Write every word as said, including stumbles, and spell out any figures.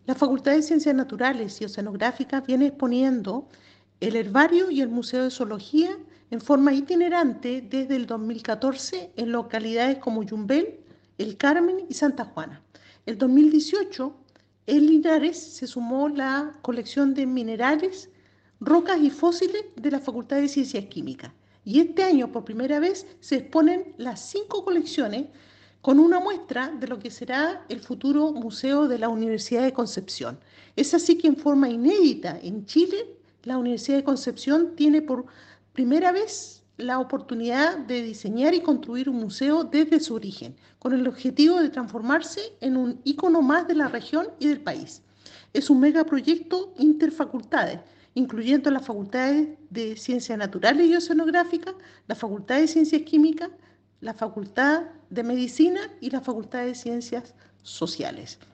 La Facultad de Ciencias Naturales y Oceanográficas viene exponiendo el herbario y el Museo de Zoología en forma itinerante desde el dos mil catorce en localidades como Yumbel, El Carmen y Santa Juana. El dos mil dieciocho, en Linares se sumó la colección de minerales, rocas y fósiles de la Facultad de Ciencias Químicas. Y este año, por primera vez, se exponen las cinco colecciones con una muestra de lo que será el futuro museo de la Universidad de Concepción. Es así que en forma inédita en Chile, la Universidad de Concepción tiene por primera vez la oportunidad de diseñar y construir un museo desde su origen, con el objetivo de transformarse en un ícono más de la región y del país. Es un megaproyecto interfacultades, incluyendo las facultades de Ciencias Naturales y Oceanográficas, la Facultad de Ciencias Químicas, la Facultad de Medicina y la Facultad de Ciencias Sociales.